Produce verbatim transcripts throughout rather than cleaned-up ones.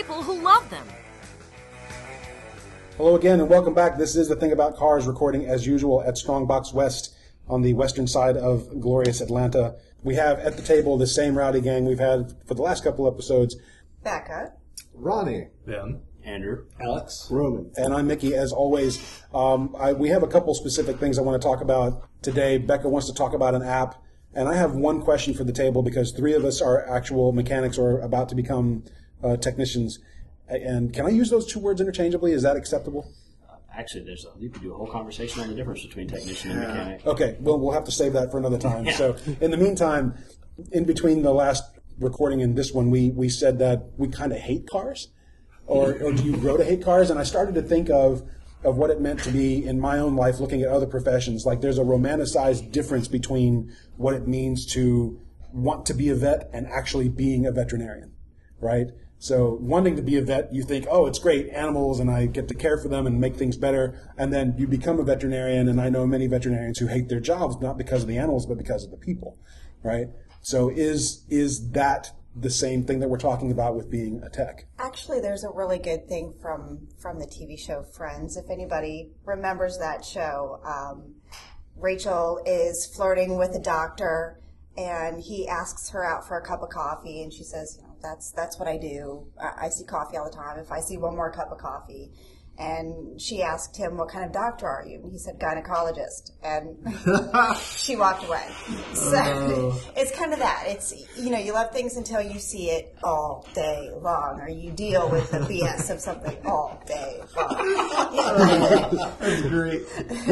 people who love them. Hello again, and welcome back. This is The Thing About Cars, recording as usual at Strongbox West on the western side of glorious Atlanta. We have at the table the same rowdy gang we've had for the last couple episodes. Becca. Ronnie. Ben. Andrew. Alex. Roman. And I'm Mickey, as always. Um, I, we have a couple specific things I want to talk about today. Becca wants to talk about an app, and I have one question for the table because three of us are actual mechanics or about to become uh, technicians. And can I use those two words interchangeably? Is that acceptable? Uh, actually, there's a, you could do a whole conversation on the difference between technician and mechanic. Okay, well, we'll have to save that for another time. Yeah. So in the meantime, in between the last recording and this one, we, we said that we kind of hate cars. Or, or do you grow to hate cars? And I started to think of, of what it meant to be in my own life looking at other professions. Like there's a romanticized difference between what it means to want to be a vet and actually being a veterinarian, right? So wanting to be a vet, you think, oh, it's great, animals, and I get to care for them and make things better. And then you become a veterinarian, and I know many veterinarians who hate their jobs, not because of the animals, but because of the people, right? So is is that the same thing that we're talking about with being a tech? Actually, there's a really good thing from, from the T V show Friends. If anybody remembers that show, um, Rachel is flirting with a doctor, and he asks her out for a cup of coffee, and she says, you know, that's that's what I do. I, I see coffee all the time. If I see one more cup of coffee. And she asked him, what kind of doctor are you? And he said, gynecologist. And she walked away. So oh. It's kind of that. It's, you know, you love things until you see it all day long, or you deal with the B S of something all day long. That's great.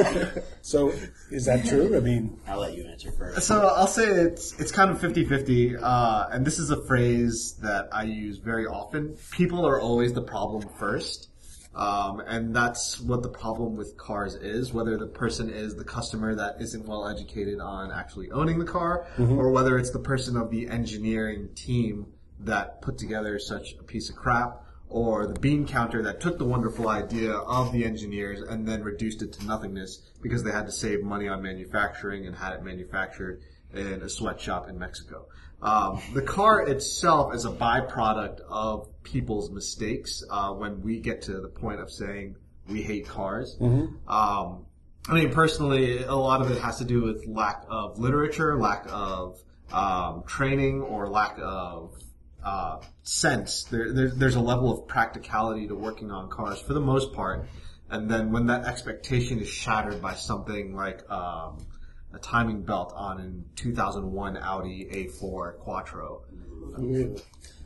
So is that true? I mean, I'll let you answer first. So I'll say it's it's kind of fifty-fifty, uh, and this is a phrase that I use very often. People are always the problem first. Um, and that's what the problem with cars is, whether the person is the customer that isn't well educated on actually owning the car, mm-hmm. or whether it's the person of the engineering team that put together such a piece of crap, or the bean counter that took the wonderful idea of the engineers and then reduced it to nothingness because they had to save money on manufacturing and had it manufactured in a sweatshop in Mexico. Um, the car itself is a byproduct of people's mistakes uh, when we get to the point of saying we hate cars. Mm-hmm. Um, I mean, personally, a lot of it has to do with lack of literature, lack of um, training, or lack of uh, sense. There, there, there's a level of practicality to working on cars for the most part. And then when that expectation is shattered by something like um, a timing belt on a two thousand one Audi A four Quattro, when,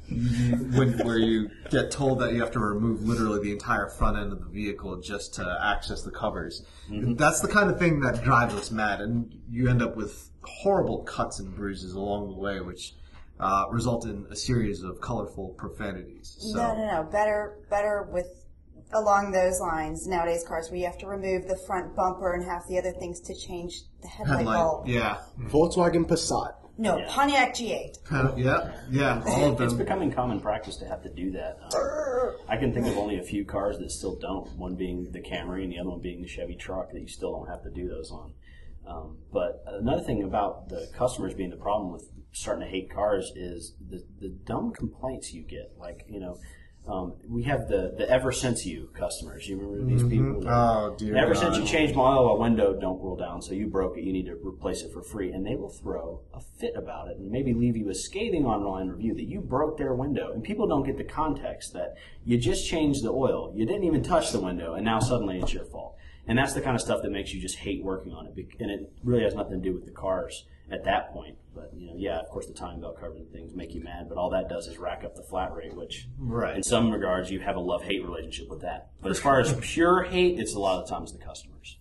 where you get told that you have to remove literally the entire front end of the vehicle just to access the covers. Mm-hmm. That's the kind of thing that drives us mad, and you end up with horrible cuts and bruises along the way, which uh, result in a series of colorful profanities. So, no, no, no. Better, better with along those lines. Nowadays, cars where you have to remove the front bumper and half the other things to change the headlight, headlight bulb. Yeah. Volkswagen Passat. No, yeah. Pontiac G eight. Uh, yeah, yeah, all of them. It's becoming common practice to have to do that. Um, I can think of only a few cars that still don't, one being the Camry and the other one being the Chevy truck, that you still don't have to do those on. Um, but another thing about the customers being the problem with starting to hate cars is the, the dumb complaints you get. Like, you know, Um, we have the, the ever since you customers. You remember these mm-hmm. people? Oh, dear Ever God. since you changed my oil, a window don't roll down, so you broke it. You need to replace it for free. And they will throw a fit about it and maybe leave you a scathing online review that you broke their window. And people don't get the context that you just changed the oil. You didn't even touch the window, and now suddenly it's your fault. And that's the kind of stuff that makes you just hate working on it. And it really has nothing to do with the cars at that point. But, you know, yeah, of course the timing belt covers and things make you mad, but all that does is rack up the flat rate, which right. in some regards you have a love-hate relationship with that. But as far as pure hate, it's a lot of times the customers.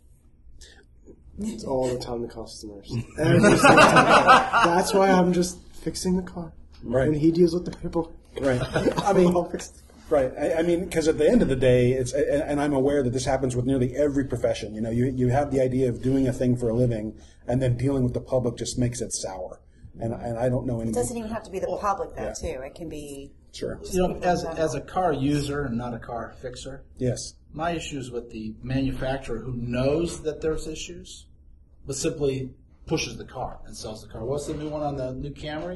It's all the time the customers. That's why I'm just fixing the car. Right. And he deals with the people. Right. I mean, right. I, I mean, because at the end of the day, it's, and, and I'm aware that this happens with nearly every profession. You know, you you have the idea of doing a thing for a living, and then dealing with the public just makes it sour. And and I don't know any. It doesn't even have to be the public, though, yeah. too. It can be. Sure. You know, as as a car user and not a car fixer. Yes. My issue is with the manufacturer who knows that there's issues, but simply pushes the car and sells the car. What's the new one on the new Camry?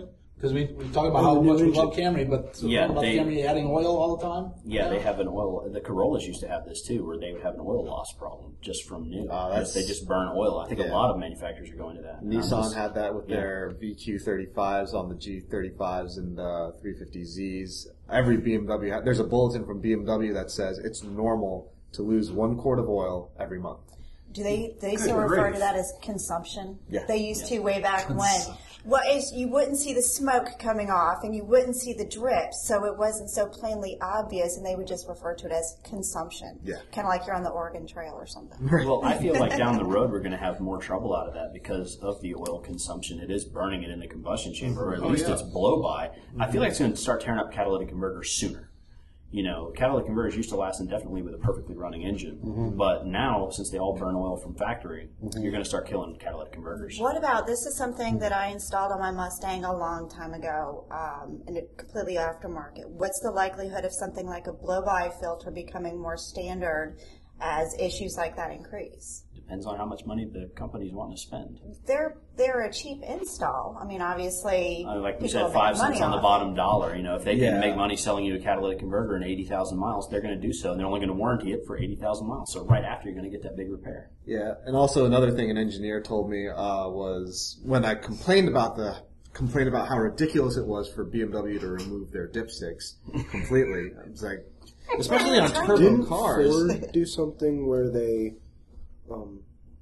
Because we, we talk about Oh, how the new much we engine. love Camry, but so Yeah, about they- Camry adding oil all the time? Yeah, they have an oil. The Corollas used to have this too, where they would have an oil loss problem just from new. Uh, Because they just burn oil. I think yeah. a lot of manufacturers are going to that. Nissan Not just- had that with yeah. their V Q thirty-fives on the G thirty-fives and uh, three fifty Zs. Every B M W, ha- there's a bulletin from B M W that says it's normal to lose one quart of oil every month. Do they they still refer to that as consumption? Yeah. They used to way back when. Well, is you wouldn't see the smoke coming off and you wouldn't see the drips, so it wasn't so plainly obvious, and they would just refer to it as consumption. Yeah. Kind of like you're on the Oregon Trail or something. Well, I feel like down the road we're going to have more trouble out of that because of the oil consumption. It is burning it in the combustion chamber, or at least it's blow by. I feel like it's going to start tearing up catalytic converters sooner. You know, catalytic converters used to last indefinitely with a perfectly running engine, Mm-hmm. but now, since they all burn oil from factory, you're going to start killing catalytic converters. What about, this is something that I installed on my Mustang a long time ago, um, and it completely aftermarket. What's the likelihood of something like a blow-by filter becoming more standard as issues like that increase? Depends on how much money the company's wanting to spend. They're they're a cheap install. I mean, obviously, Uh, like we people said, make five money cents on the off bottom dollar. You know, if they Yeah. can make money selling you a catalytic converter in eighty thousand miles, they're going to do so, and they're only going to warranty it for eighty thousand miles. So right after, you're going to get that big repair. Yeah, and also another thing an engineer told me uh, was when I complained about the complained about how ridiculous it was for B M W to remove their dipsticks completely. I was like, especially on turbo Didn't cars. Ford do something where they, um,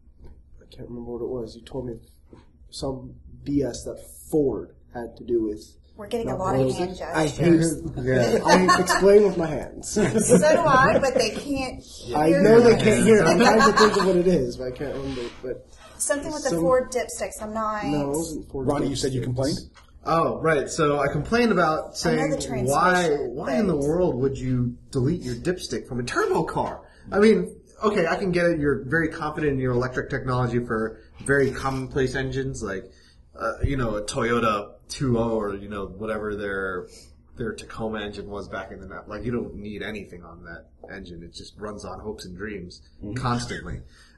I can't remember what it was. You told me some B S that Ford had to do with. We're getting a not lot of oils. hand I hate gestures. it. Yeah. I explain with my hands. So do I, but they can't hear. I know they can't hear it. I'm trying to think of what it is, but I can't remember. But Something with the Some- Ford dipsticks. I'm not. no, it wasn't Ford. Ronnie, you said you complained? Oh, right. So I complained about saying the transmission, why why in the but- world would you delete your dipstick from a turbo car? I mean, okay, I can get it. You're very confident in your electric technology for very commonplace engines like, uh, you know, a Toyota two point oh or, you know, whatever their their Tacoma engine was back in the night. Like, you don't need anything on that engine. It just runs on hopes and dreams constantly.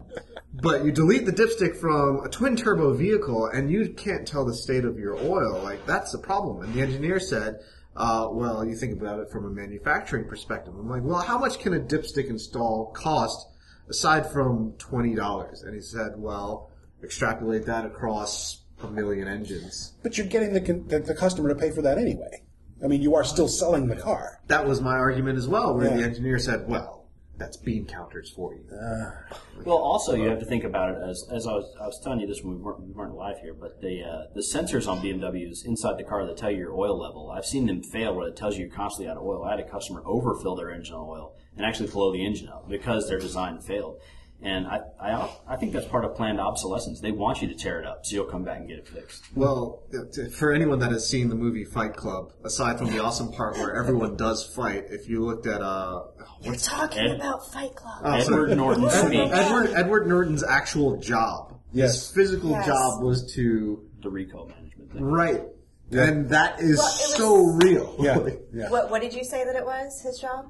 But you delete the dipstick from a twin turbo vehicle and you can't tell the state of your oil. Like, that's a problem. And the engineer said, uh, well, you think about it from a manufacturing perspective. I'm like, well, how much can a dipstick install cost aside from twenty dollars? And he said, well, extrapolate that across a million engines. But you're getting the, con- the, the customer to pay for that anyway. I mean, you are still selling the car. That was my argument as well, where Yeah. the engineer said, well, that's bean counters for you. Well, also you have to think about it as as I was I was telling you this when we weren't we weren't live here, but the uh, the sensors on B M Ws inside the car that tell you your oil level. I've seen them fail where it tells you you're constantly out of oil. I had a customer overfill their engine oil and actually blow the engine up because their design failed. And I, I I think that's part of planned obsolescence. They want you to tear it up so you'll come back and get it fixed. Well, t- for anyone that has seen the movie Fight Club, aside from the awesome part where everyone does fight, if you looked at uh, You're what's talking Ed- about Fight Club. Oh, Edward sorry. Norton Edward, speaks. Edward Edward Norton's actual job, Yes. his physical Yes. job was to The recall management thing. right, and that is Well, it was- so real. Yeah, yeah. What what did you say that it was? His job?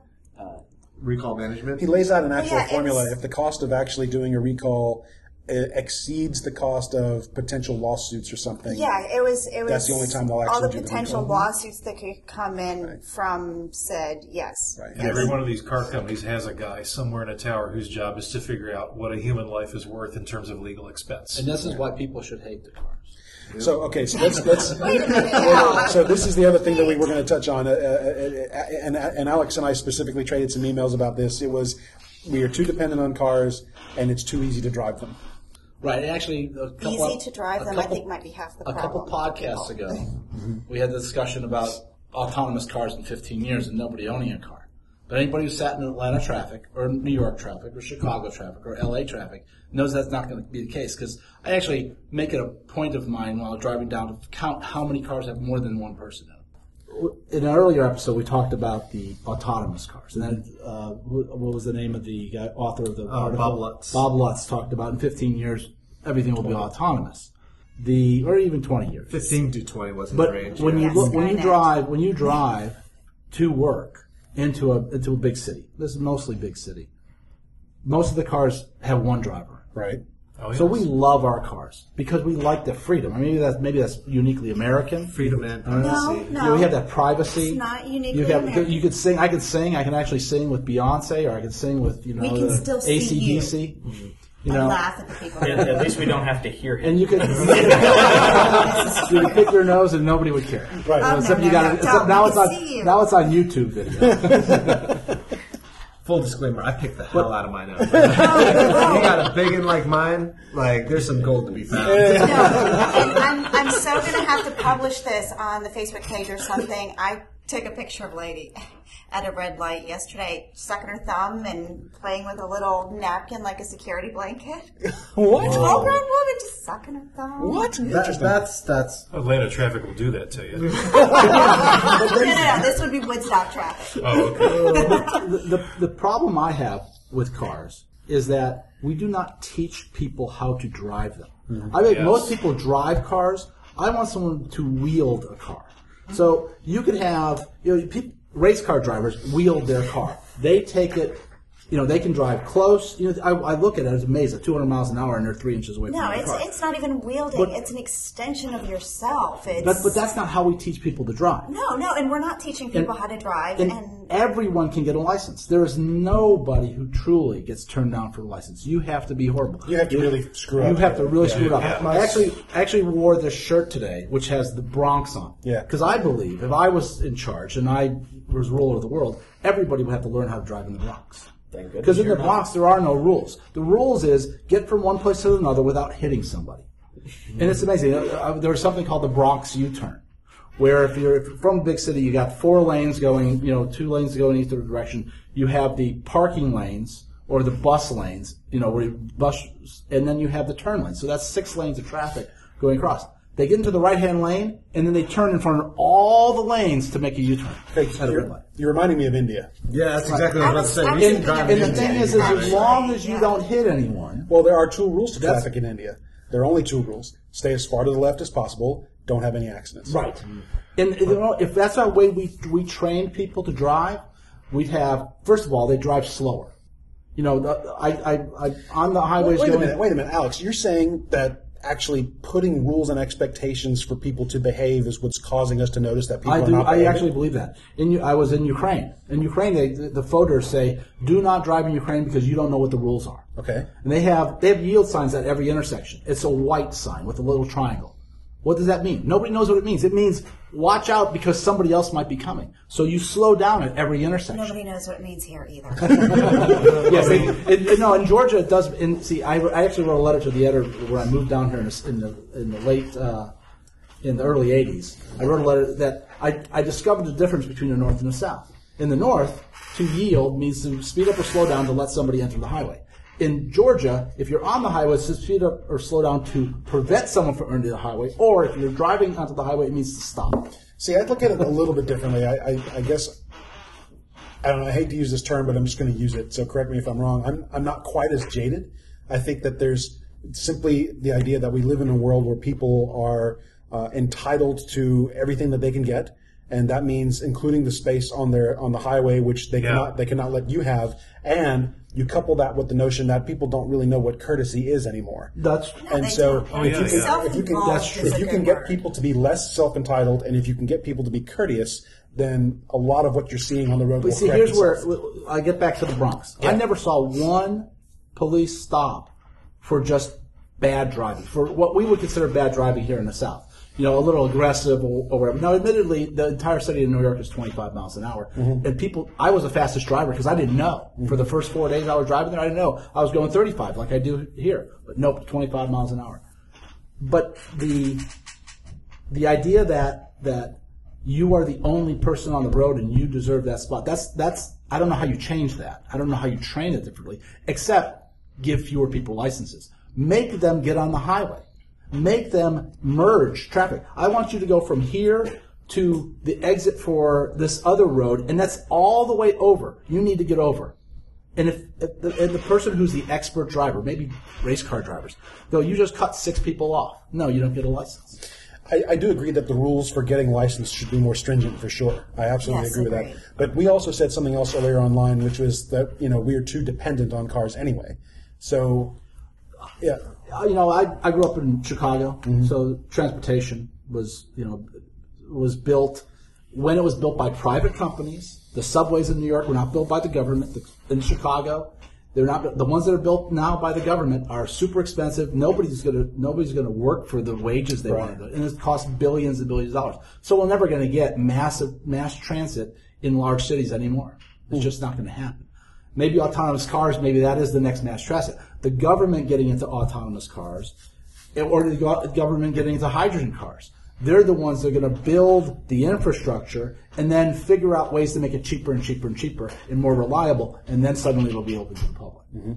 Recall management. He lays out an actual Yeah, formula. it's- If the cost of actually doing a recall uh, exceeds the cost of potential lawsuits or something, Yeah, it was. It was. That's the only time they'll all actually the do the potential recall. lawsuits that could come in from said yes. Right. And every one of these car companies has a guy somewhere in a tower whose job is to figure out what a human life is worth in terms of legal expense. And this is why people should hate the cars. So okay, so let's let's. Wait a minute. now. So this is the other thing that we were going to touch on, uh, uh, uh, and and Alex and I specifically traded some emails about this. It was we are too dependent on cars, and it's too easy to drive them. Right. and Actually, a couple Easy of- to drive a them, I couple- think, might be half the A couple problem. podcasts ago, we had the discussion about autonomous cars in fifteen years and nobody owning a car. But anybody who sat in Atlanta traffic, or New York traffic, or Chicago traffic, or L A traffic knows that's not going to be the case. Because I actually make it a point of mine while driving down to count how many cars have more than one person in them. In an earlier episode, we talked about the autonomous cars, and then uh, what was the name of the guy, author of the article? Bob Lutz. Bob Lutz talked about in fifteen years everything will be autonomous. The or even twenty years. Fifteen to twenty was his But range. when you Yes, look, when you Skynet. drive, when you drive to work into a into a big city, this is mostly big city. Most of the cars have one driver. Right. Oh, So yes. we love our cars because we like the freedom. I mean, maybe that's maybe that's uniquely American. Freedom and No, privacy. no. You know, we have that privacy. It's not uniquely you have, American. You could sing. I could sing. I can actually sing with Beyonce, or I could sing with you know We can the still see A C D C. You and know, laugh at the people. At, at least we don't have to hear him. and you could you could pick your nose and nobody would care. Right. Oh, Except no, you no, got no, it. don't. Now We it's can on. see you. Now it's on YouTube video. Full disclaimer, I picked the hell out of my nose. You got a big one like mine, like there's some gold to be found. No, and I'm, I'm so going to have to publish this on the Facebook page or something. I took a picture of a lady at a red light yesterday, sucking her thumb and playing with a little napkin like a security blanket. What? Tall grown woman just sucking her thumb. What? That, that's that's Atlanta traffic will do that to you. No, no, no. This would be Woodstock traffic. Oh, okay. the, the the problem I have with cars is that we do not teach people how to drive them. I think Yes. most people drive cars. I want someone to wield a car. So you could have, you know, people, race car drivers wield their car. They take it, you know, they can drive close. You know, I, I look at it, I was amazed at two hundred miles an hour and they're three inches away from No, the it's car. it's not even wielding. But- it's an extension of yourself. It's, But, but that's not how we teach people to drive. no, no, and we're not teaching people how to drive. And, And, everyone can get a license. There is nobody who truly gets turned down for a license. You have to be horrible. You have to really screw up. You have to really Yeah. screw it up. Yeah. I actually actually wore this shirt today, which has the Bronx on. Yeah. Because I believe if I was in charge and I was ruler of the world, everybody would have to learn how to drive in the Bronx. Thank goodness Because in the you're not. Bronx, there are no rules. The rules is get from one place to another without hitting somebody. And it's amazing. Uh, uh, There was something called the Bronx U-turn, where if you're, if you're from a big city, you got four lanes going, you know, two lanes going in either direction. You have the parking lanes or the bus lanes, you know, where you bus, and then you have the turn lanes. So that's six lanes of traffic going across. They get into the right-hand lane, and then they turn in front of all the lanes to make a U-turn Hey, at a red you're, light. you're reminding me of India. yeah, that's exactly what I was about to say. I We was- can drive And in the India. thing is, is as long as you Yeah. don't hit anyone, Well, there are two rules to That's- traffic in India. There are only two rules. Stay as far to the left as possible. Don't have any accidents. right? And you know, if that's our way we we train people to drive, we'd have first of all they drive slower. You know, the- I I, I on the highways Wait a going. minute. Wait a minute, Alex. You're saying that actually putting rules and expectations for people to behave is what's causing us to notice that people I are do. not I behaving? actually believe that. In U- I was in Ukraine. In Ukraine, they, the, the voters say, "Do not drive in Ukraine because you don't know what the rules are." Okay. And they have they have yield signs at every intersection. It's a white sign with a little triangle. What does that mean? Nobody knows what it means. It means watch out because somebody else might be coming. So you slow down at every intersection. nobody knows what it means here either. Yes, it, it, it- no. In Georgia, it does. In, see, I, I actually wrote a letter to the editor when I moved down here in the in the, in the late uh, in the early eighties. I wrote a letter that I, I discovered the difference between the North and the South. In the North, to yield means to speed up or slow down to let somebody enter the highway. In Georgia, if you're on the highway, it's to speed up or slow down to prevent someone from entering the highway. Or if you're driving onto the highway, it means to stop. See, I look at it a little bit differently. I, I, I guess I don't know. I hate to use this term, but I'm just going to use it. So correct me if I'm wrong. I'm I'm not quite as jaded. I think that there's simply the idea that we live in a world where people are uh, entitled to everything that they can get, and that means including the space on their on the highway, which they Yeah. cannot they cannot let you have, and you couple that with the notion that people don't really know what courtesy is anymore. That's And they so, don't. Oh, if, yeah, you can, yeah. if you can, Self-involved that's true. is a If you good can get word. people to be less self-entitled, and if you can get people to be courteous, then a lot of what you're seeing on the road will But see, correct here's where itself. I get back to the Bronx. I never saw one police stop for just bad driving, for what we would consider bad driving here in the South. You know, a little aggressive or, or whatever. Now, admittedly, the entire city of New York is twenty-five miles an hour. Mm-hmm. And people, I was the fastest driver because I didn't know. For the first four days I was driving there, I didn't know. I was going thirty-five like I do here. But nope, twenty-five miles an hour. But the the idea that that you are the only person on the road and you deserve that spot. That's that's I don't know how you change that. I don't know how you train it differently, except give fewer people licenses. Make them get on the highway. Make them merge traffic. I want you to go from here to the exit for this other road, and that's all the way over. You need to get over. And if, if the, and the person who's the expert driver, maybe race car drivers, though you just cut six people off. No, you don't get a license. I, I do agree that the rules for getting licensed should be more stringent for sure. I absolutely Yes, agree with agreed. that. But we also said something else earlier online, which was that you know we are too dependent on cars anyway. So, yeah. you know, I, I grew up in Chicago, so transportation was, you know, was built when it was built by private companies. The subways in New York were not built by the government. In Chicago, they're not. The ones that are built now by the government are super expensive. Nobody's gonna nobody's gonna work for the wages they want to do, and it costs billions and billions of dollars. So we're never going to get massive mass transit in large cities anymore. It's just not going to happen. Maybe autonomous cars. Maybe that is the next mass transit. The government getting into autonomous cars, or the government getting into hydrogen cars. They're the ones that are going to build the infrastructure and then figure out ways to make it cheaper and cheaper and cheaper and more reliable, and then suddenly it'll be open to the public. Mm-hmm.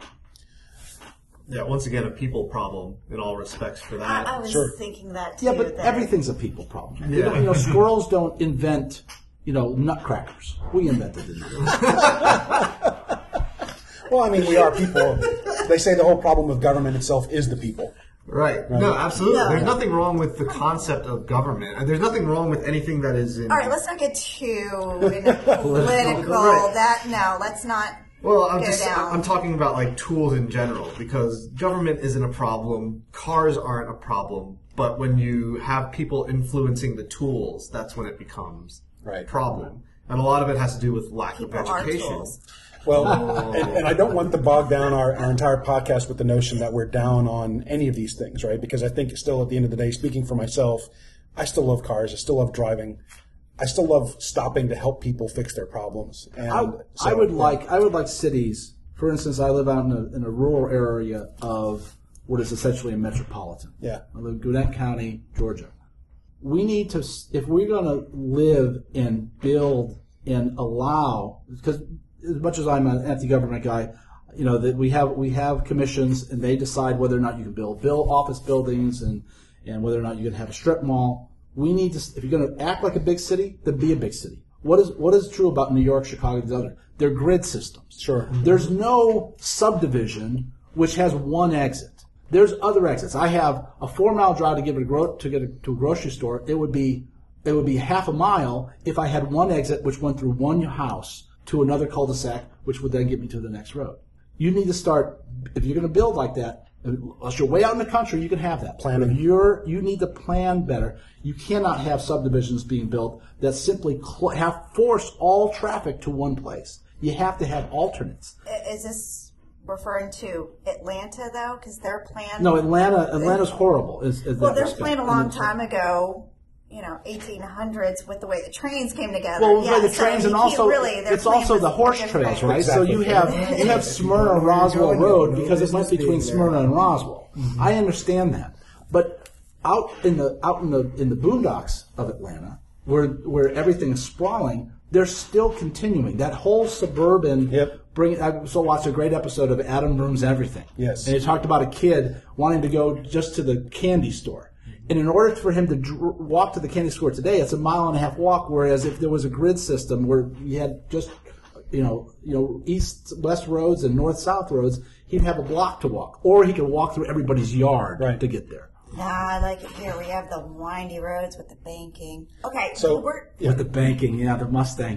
Yeah, once again, a people problem in all respects for that. I, I was Sure. thinking that too. Yeah, but that everything's a people problem. You, Yeah. know, you know, squirrels don't invent, you know, nutcrackers. We invented it. Well, I mean, we are people. They say the whole problem of government itself is the people. Right. No, absolutely. No. There's nothing wrong with the concept of government. And there's nothing wrong with anything that is in... All right, let's not get too into political. Right. That no, let's not. Well, I'm go just down. I'm talking about like tools in general, because government isn't a problem, cars aren't a problem, but when you have people influencing the tools, that's when it becomes Right. a problem. And a lot of it has to do with lack People of are education. tools. Well, and, and I don't want to bog down our, our entire podcast with the notion that we're down on any of these things, right? Because I think still at the end of the day, speaking for myself, I still love cars. I still love driving. I still love stopping to help people fix their problems. And I, so, I would yeah. like I would like cities. For instance, I live out in a, in a rural area of what is essentially a metropolitan. Yeah. I live in Gwinnett County, Georgia. We need to, if we're going to live and build and allow, because as much as I'm an anti-government guy, you know that we have we have commissions and they decide whether or not you can build build office buildings and and whether or not you can have a strip mall. We need to, if you're going to act like a big city, then be a big city. What is what is true about New York, Chicago, and the other? They're grid systems. Sure. There's no subdivision which has one exit. There's other exits. I have a four mile drive to get a gro- to get a, to a grocery store. It would be it would be half a mile if I had one exit which went through one house to another cul-de-sac, which would then get me to the next road. You need to start, if you're going to build like that, unless you're way out in the country, you can have that. Planning. If you're, you need to plan better. You cannot have subdivisions being built that simply cl- have force all traffic to one place. You have to have alternates. I- Is this referring to Atlanta though? Because their plan. No, Atlanta, Atlanta's horrible. Is, is Well, that their respect. plan a And long it's- time ago. You know, eighteen hundreds with the way the trains came together. Well, yeah, the so trains you and can't also really, their it's plan also was the horse different. trails, right? Exactly. So you have you have Smyrna Roswell Road because it went between Smyrna and Roswell. I understand that, but out in the out in the in the boondocks of Atlanta, where where everything is sprawling, they're still continuing that whole suburban. Yep. Bring. I also watched a great episode of Adam Rooms Everything. Yes. And he talked about a kid wanting to go just to the candy store. And in order for him to dr- walk to the candy store today, it's a mile and a half walk. Whereas if there was a grid system where you had just, you know, you know, east west roads and north south roads, he'd have a block to walk, or he could walk through everybody's yard Right. to get there. Nah, I like it here. We have the windy roads with the banking. Okay, So- we're With the banking, yeah, the Mustang.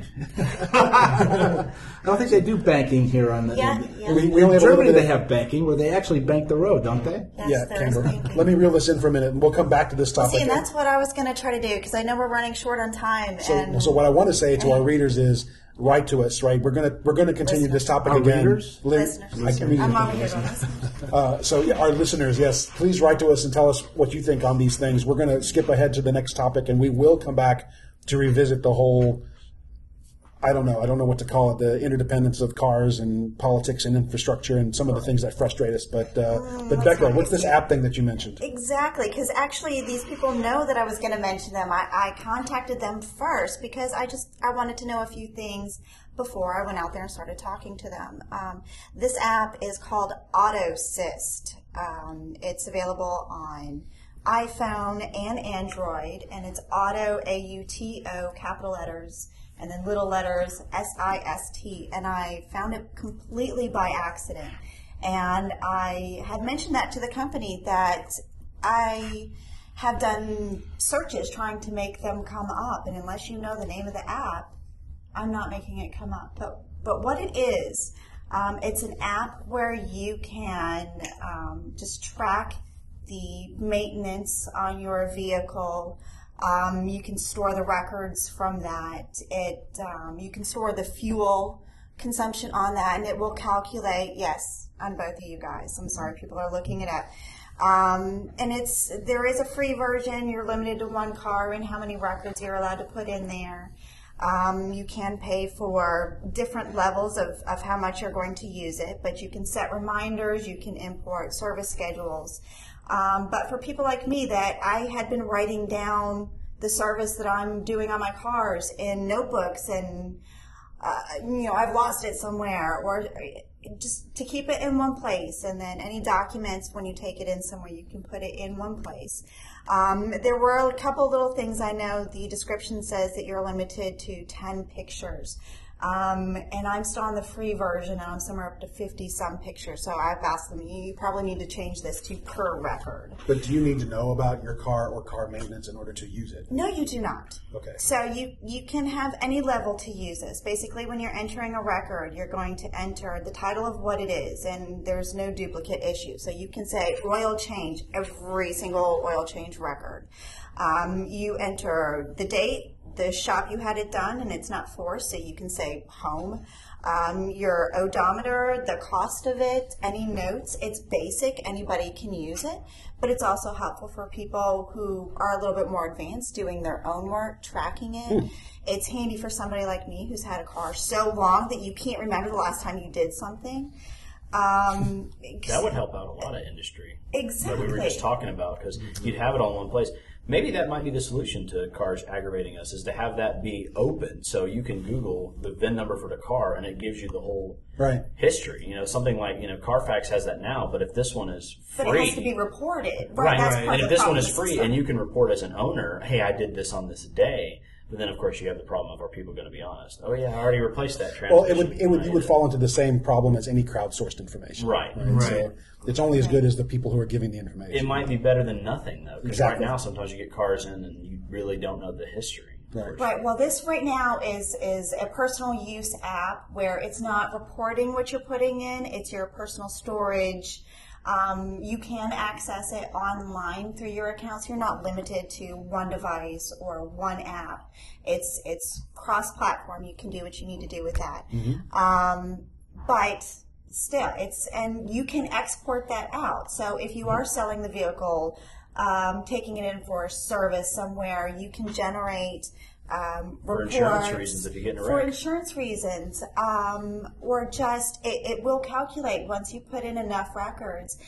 I don't think they do banking here on the. Yeah, in, yeah. in- We- we only in have a little Germany, bit they of- have banking where they actually bank the road, don't they? yes, Yeah, there is Kimber. banking. Let me reel this in for a minute, and we'll come back to this topic. See, and that's what I was going to try to do because I know we're running short on time. So, and so what I want to say to our readers is, write to us. Right, we're gonna we're gonna continue this topic Our again. readers? Li- listeners, I mean, I'm over here on this. Uh, so yeah, our listeners, yes, please write to us and tell us what you think on these things. We're going to skip ahead to the next topic, and we will come back to revisit the whole. I don't know. I don't know what to call it. The interdependence of cars and politics and infrastructure and some of the things that frustrate us. But uh, but Becca, what's this app thing that you mentioned? Exactly, because actually these people know that I was going to mention them. I, I contacted them first because I just I wanted to know a few things before I went out there and started talking to them. Um, this app is called AutoSyst. Um, it's available on iPhone and Android, and it's Auto, A U T O, capital letters, and then little letters, S I S T. And I found it completely by accident. And I had mentioned that to the company that I have done searches trying to make them come up. And unless you know the name of the app, I'm not making it come up. But, but what it is, Um, it's an app where you can um, just track the maintenance on your vehicle. Um, you can store the records from that. It um, you can store the fuel consumption on that, and it will calculate. Yes, on both of you guys. I'm sorry, people are looking it up. Um, and it's there is a free version. You're limited to one car and how many records you're allowed to put in there. Um, you can pay for different levels of, of how much you're going to use it, but you can set reminders, you can import service schedules. Um, but for people like me that I had been writing down the service that I'm doing on my cars in notebooks and, uh, you know, I've lost it somewhere, or just to keep it in one place, and then any documents, when you take it in somewhere, you can put it in one place. Um, there were a couple little things. I know the description says that you're limited to ten pictures. Um, and I'm still on the free version, and I'm somewhere up to fifty some pictures. So I've asked them, you probably need to change this to per record. But do you need to know about your car or car maintenance in order to use it? No, you do not. Okay. So you, you can have any level to use this. Basically, when you're entering a record, you're going to enter the title of what it is, and there's no duplicate issue. So you can say oil change, every single oil change record. Um, you enter the date, the shop you had it done, and it's not forced, so you can say home. Um, your odometer, the cost of it, any notes. It's basic. Anybody can use it, but it's also helpful for people who are a little bit more advanced doing their own work, tracking it. Mm. It's handy for somebody like me who's had a car so long that you can't remember the last time you did something. Um, that would help out a lot of industry. Exactly. That we were just talking about, because you'd have it all in one place. Maybe that might be the solution to cars aggravating us, is to have that be open, so you can Google the V I N number for the car and it gives you the whole right. history. You know, something like, you know, Carfax has that now, but if this one is free, but it has to be reported. Right, right. That's right. part And of if the this one is problem free system. and you can report as an owner, hey, I did this on this day. But then, of course, you have the problem of, are people going to be honest? Oh, yeah, I already replaced that transmission. Well, it would it would you would fall into the same problem as any crowdsourced information. Right, right. right. So it's only as good as the people who are giving the information. It might be better than nothing, though. Because exactly. right now, sometimes you get cars in and you really don't know the history. Right. Right. Well, this right now is is a personal use app where it's not reporting what you're putting in. It's your personal storage. Um, you can access it online through your accounts. You're not limited to one device or one app. It's it's cross-platform. You can do what you need to do with that. Mm-hmm. Um, but still, it's and you can export that out. So if you are selling the vehicle, um, taking it in for a service somewhere, you can generate Um, for reports, insurance reasons, if you get in a for wreck. insurance reasons, um, or just it, it will calculate once you put in enough records.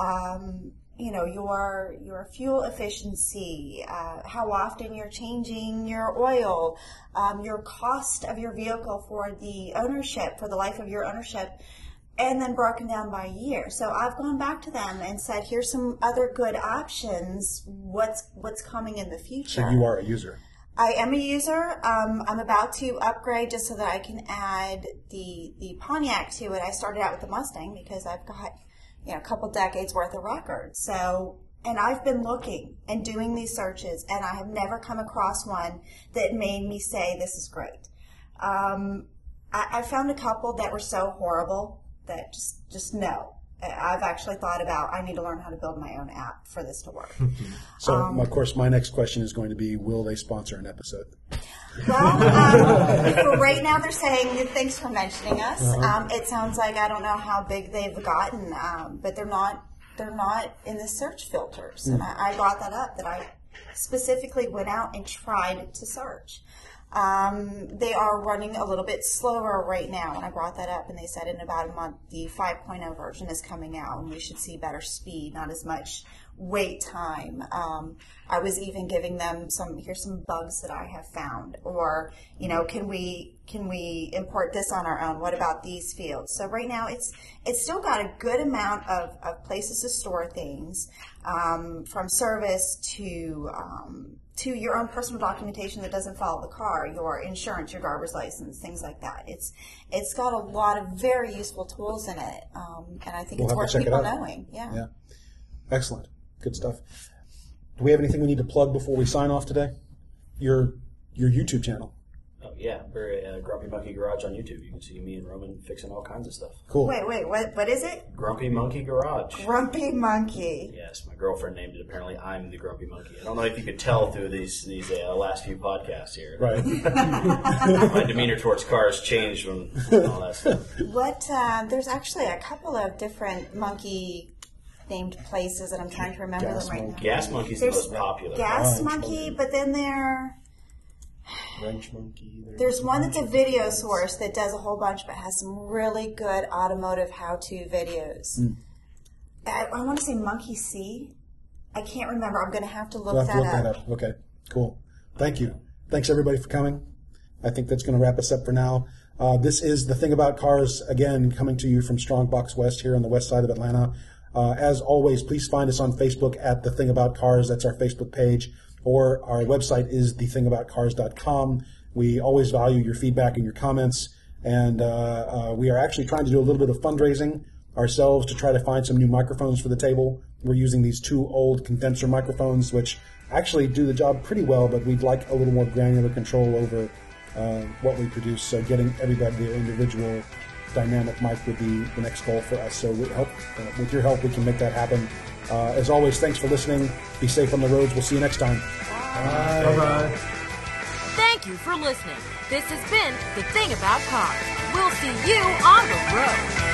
Um, you know, your your fuel efficiency, uh, how often you're changing your oil, um, your cost of your vehicle for the ownership, for the life of your ownership, and then broken down by year. So I've gone back to them and said, here's some other good options. What's what's coming in the future? So you are a user. I am a user. Um, I'm about to upgrade just so that I can add the the Pontiac to it. I started out with the Mustang because I've got, you know, a couple decades worth of records. So, and I've been looking and doing these searches, and I have never come across one that made me say this is great. Um, I, I found a couple that were so horrible that just just no. I've actually thought about, I need to learn how to build my own app for this to work. So, um, of course, my next question is going to be, will they sponsor an episode? Well, um, for right now they're saying, thanks for mentioning us. Uh-huh. Um, it sounds like, I don't know how big they've gotten, um, but they're not they're not in the search filters. Mm. And I, I brought that up, that I specifically went out and tried to search. Um, they are running a little bit slower right now, and I brought that up, and they said in about a month the five point oh version is coming out, and we should see better speed, not as much wait time. Um, I was even giving them some, here's some bugs that I have found, or, you know, can we can we import this on our own? What about these fields? So right now it's it's still got a good amount of, of places to store things, um, from service to um, to your own personal documentation that doesn't follow the car, your insurance, your driver's license, things like that. It's it's got a lot of very useful tools in it, um, and I think We'll it's have to worth check it people out. knowing. Yeah. Yeah. Excellent. Good stuff. Do we have anything we need to plug before we sign off today? Your your YouTube channel. Oh, Yeah, we're at uh, Grumpy Monkey Garage on YouTube. You can see me and Roman fixing all kinds of stuff. Cool. Wait, wait, what? What is it? Grumpy Monkey Garage. Grumpy Monkey. Yes, my girlfriend named it. Apparently, I'm the Grumpy Monkey. I don't know if you could tell through these these uh, last few podcasts here. Right. My demeanor towards cars changed from all that stuff. What? Uh, there's actually a couple of different monkey named places, and I'm trying to remember Gas them right Monkey. now. Gas Monkey's There's the most popular. Gas Wrench Monkey, Monkey. but then there Wrench Monkey. there's one that's a video source that does a whole bunch, but has some really good automotive how-to videos. Mm. I, I want to say Monkey C. I can't remember. I'm going to have to look, We'll have that, to look up. that up. Okay, cool. Thank you. Thanks everybody for coming. I think that's going to wrap us up for now. Uh, this is The Thing About Cars, again, coming to you from Strongbox West here on the west side of Atlanta. Uh, as always, please find us on Facebook at The Thing About Cars. That's our Facebook page. Or our website is the thing about cars dot com. We always value your feedback and your comments. And uh, uh, we are actually trying to do a little bit of fundraising ourselves to try to find some new microphones for the table. We're using these two old condenser microphones, which actually do the job pretty well, but we'd like a little more granular control over uh, what we produce. So getting everybody their individual dynamic mic would be the next goal for us. So with, help, uh, with your help, we can make that happen. Uh, as always, thanks for listening. Be safe on the roads. We'll see you next time. Bye. Bye. Thank you for listening. This has been The Thing About Cars. We'll see you on the road.